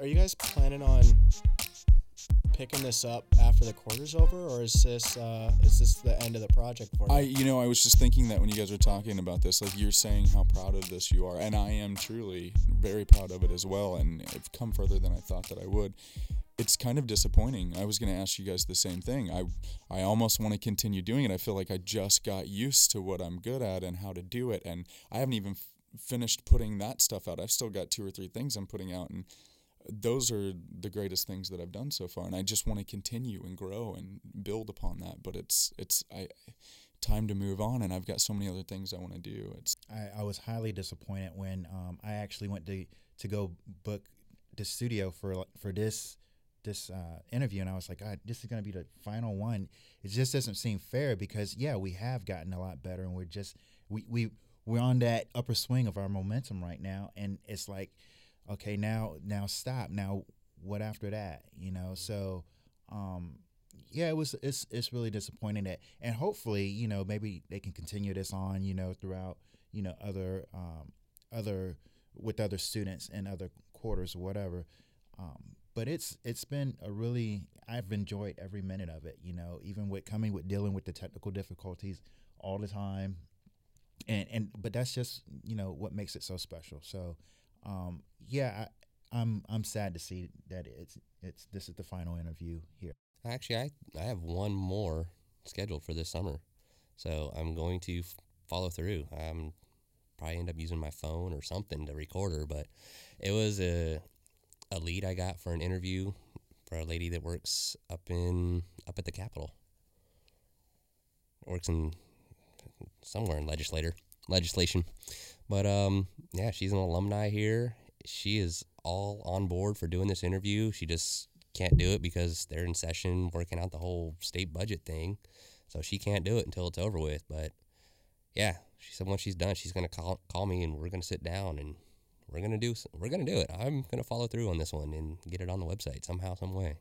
are you guys planning on picking this up after the quarter's over, or is this the end of the project for you? I was just thinking that when you guys were talking about this, like you're saying how proud of this you are, and I am truly very proud of it as well, and I've come further than I thought that I would. It's kind of disappointing. I was going to ask you guys the same thing. I almost want to continue doing it. I feel like I just got used to what I'm good at and how to do it, and I haven't even finished putting that stuff out. I've still got 2 or 3 things I'm putting out, and those are the greatest things that I've done so far, and I just want to continue and grow and build upon that. But it's time to move on, and I've got so many other things I want to do. I was highly disappointed when I actually went to go book the studio for this interview, and I was like, God, this is going to be the final one. It just doesn't seem fair because we have gotten a lot better, and we're on that upper swing of our momentum right now, and it's like, okay, now stop. Now what after that? So it's really disappointing that, and hopefully maybe they can continue this on throughout other with other students and other quarters or whatever. But it's been I've enjoyed every minute of it, even with dealing with the technical difficulties all the time. But that's just, what makes it so special. So, I'm sad to see that this is the final interview here. Actually, I have one more scheduled for this summer. So I'm going to follow through. Probably end up using my phone or something to record her, but it was a lead I got for an interview for a lady that works up at the Capitol. Works in somewhere in legislation. But she's an alumni here. She is all on board for doing this interview. She just can't do it because they're in session working out the whole state budget thing. So she can't do it until it's over with. But yeah, she said once she's done, she's going to call me, and we're going to sit down and we're going to do it. I'm going to follow through on this one and get it on the website somehow, some way.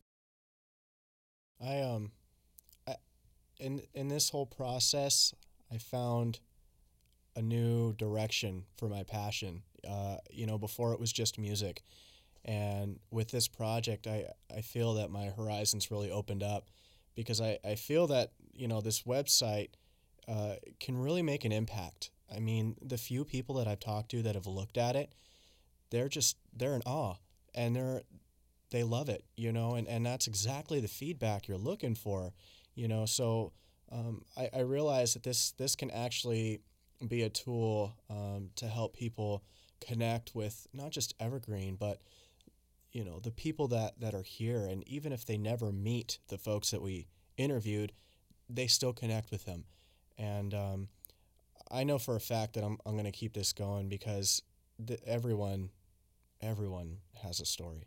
In this whole process, I found a new direction for my passion. Before it was just music. And with this project, I feel that my horizons really opened up because I feel that, this website can really make an impact. I mean, the few people that I've talked to that have looked at it, they're in awe, and they love it, and that's exactly the feedback you're looking for, So I realize that this can actually be a tool to help people connect with not just Evergreen, but the people that are here. And even if they never meet the folks that we interviewed, they still connect with them. And I know for a fact that I'm going to keep this going because everyone has a story.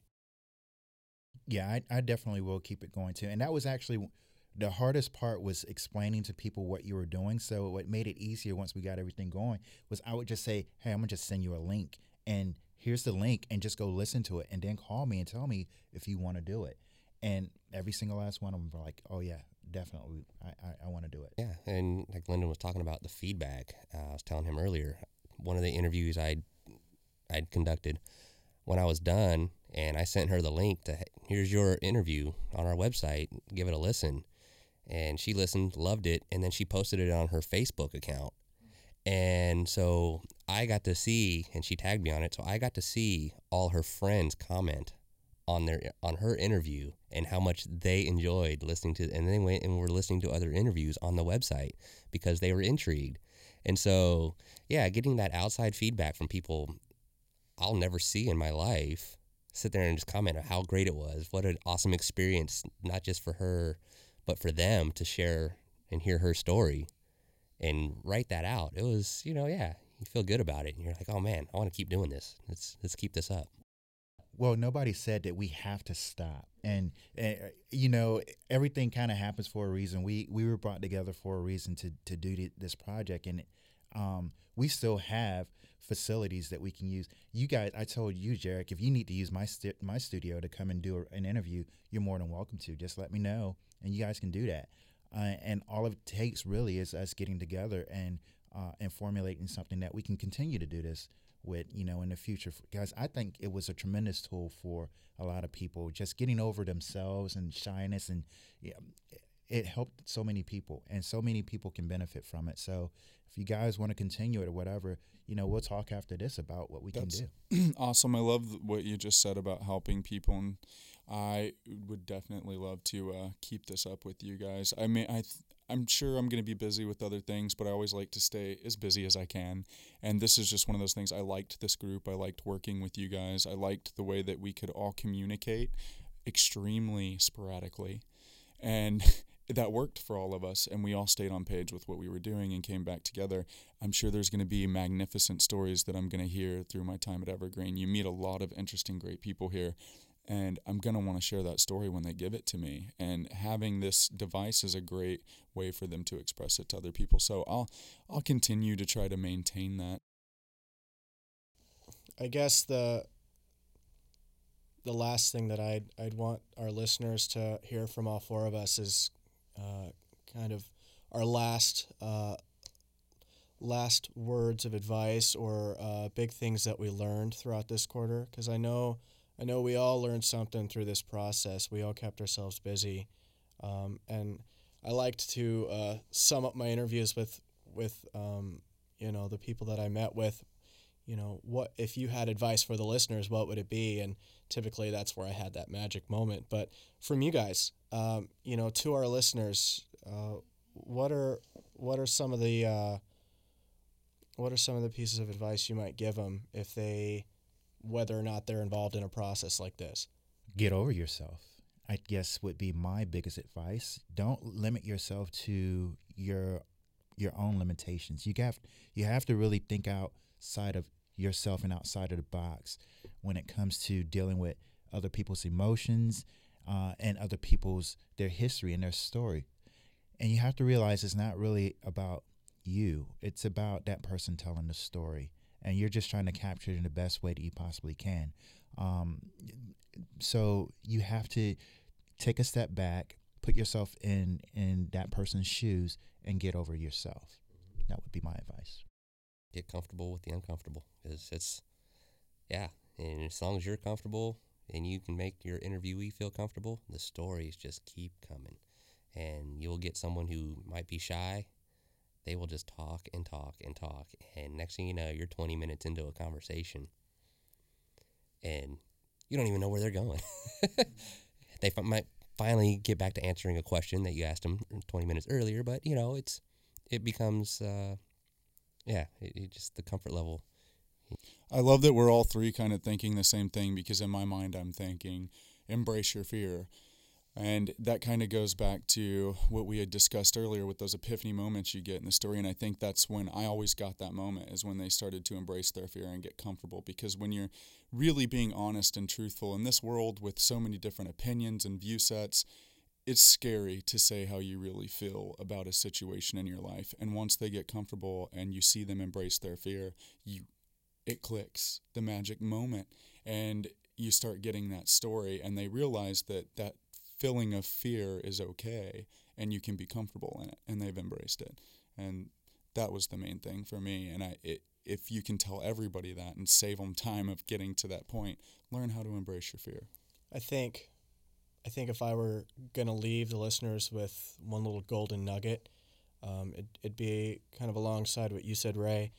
Yeah, I definitely will keep it going too. And that was actually the hardest part, was explaining to people what you were doing. So what made it easier once we got everything going was I would just say, hey, I'm going to just send you a link, and here's the link, and just go listen to it, and then call me and tell me if you want to do it. And every single last one of them were like, oh, yeah, definitely, I want to do it. Yeah, and like Lyndon was talking about the feedback, I was telling him earlier, one of the interviews I'd conducted, when I was done, and I sent her the link to, here's your interview on our website, give it a listen. And she listened, loved it, and then she posted it on her Facebook account. And so I got to see, and she tagged me on it, so I got to see all her friends comment on her interview and how much they enjoyed listening to, and they went and were listening to other interviews on the website because they were intrigued. And so, yeah, getting that outside feedback from people I'll never see in my life, sit there and just comment on how great it was, what an awesome experience, not just for her, but for them to share and hear her story and write that out. It was, you feel good about it. And you're like, oh man, I want to keep doing this. Let's keep this up. Well, nobody said that we have to stop. And everything kind of happens for a reason. We were brought together for a reason to do this project. And we still have facilities that we can use. You guys, I told you, Jarek, if you need to use my studio to come and do an interview, you're more than welcome to. Just let me know, and you guys can do that. And all it takes really is us getting together and formulating something that we can continue to do this with, in the future. Guys, I think it was a tremendous tool for a lot of people, just getting over themselves and shyness, and it helped so many people, and so many people can benefit from it. So if you guys want to continue it or whatever, we'll talk after this about what we can do. Awesome. I love what you just said about helping people, and I would definitely love to keep this up with you guys. I mean, I'm sure I'm going to be busy with other things, but I always like to stay as busy as I can. And this is just one of those things. I liked this group. I liked working with you guys. I liked the way that we could all communicate extremely sporadically. And that worked for all of us, and we all stayed on page with what we were doing and came back together. I'm sure there's going to be magnificent stories that I'm going to hear through my time at Evergreen. You meet a lot of interesting, great people here, and I'm going to want to share that story when they give it to me. And having this device is a great way for them to express it to other people. So I'll continue to try to maintain that. I guess the last thing that I'd want our listeners to hear from all four of us is kind of our last words of advice or big things that we learned throughout this quarter, because I know we all learned something through this process. We all kept ourselves busy, and I liked to sum up my interviews with the people that I met with. What if you had advice for the listeners, what would it be? And typically that's where I had that magic moment. But from you guys, to our listeners, what are some of the pieces of advice you might give them whether or not they're involved in a process like this? Get over yourself, I guess, would be my biggest advice. Don't limit yourself to your own limitations. You have to really think outside of yourself and outside of the box when it comes to dealing with other people's emotions and other people's their history and their story. And you have to realize it's not really about you. It's about that person telling the story, and you're just trying to capture it in the best way that you possibly can. So you have to take a step back, put yourself in that person's shoes, and get over yourself. That would be my advice. Get comfortable with the uncomfortable, because and as long as you're comfortable and you can make your interviewee feel comfortable, the stories just keep coming, and you'll get someone who might be shy. They will just talk and talk and talk, and next thing you know, you're 20 minutes into a conversation and you don't even know where they're going. They might finally get back to answering a question that you asked them 20 minutes earlier, but it becomes it just the comfort level. I love that we're all three kind of thinking the same thing, because in my mind I'm thinking, embrace your fear. And that kind of goes back to what we had discussed earlier with those epiphany moments you get in the story. And I think that's when I always got that moment, is when they started to embrace their fear and get comfortable. Because when you're really being honest and truthful in this world with so many different opinions and view sets, it's scary to say how you really feel about a situation in your life. And once they get comfortable and you see them embrace their fear, it clicks, the magic moment. And you start getting that story, and they realize that feeling of fear is okay, and you can be comfortable in it, and they've embraced it. And that was the main thing for me. And if you can tell everybody that and save them time of getting to that point, learn how to embrace your fear. I think if I were going to leave the listeners with one little golden nugget, it'd be kind of alongside what you said, Ray,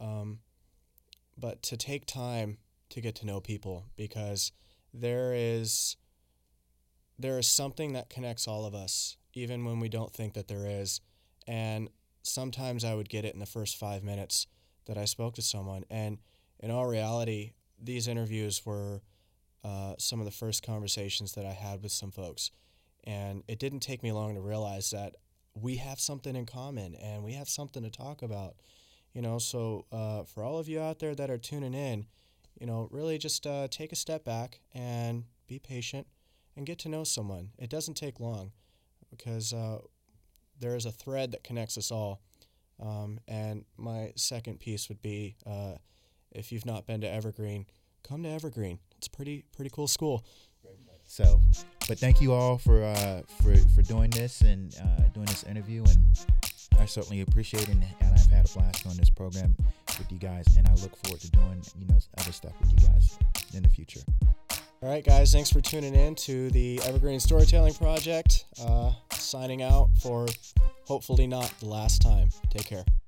but to take time to get to know people, because there is something that connects all of us, even when we don't think that there is. And sometimes I would get it in the first 5 minutes that I spoke to someone. And in all reality, these interviews were some of the first conversations that I had with some folks. And it didn't take me long to realize that we have something in common and we have something to talk about. So for all of you out there that are tuning in, really just take a step back and be patient and get to know someone. It doesn't take long, because there is a thread that connects us all. And my second piece would be, if you've not been to Evergreen, come to Evergreen. It's a pretty cool school. So, but thank you all for doing this and doing this interview, and I certainly appreciate it, and I've had a blast on this program. with you guys, and I look forward to doing other stuff with you guys in the future. All right, guys, thanks for tuning in to the Evergreen Storytelling Project. Signing out for hopefully not the last time. Take care.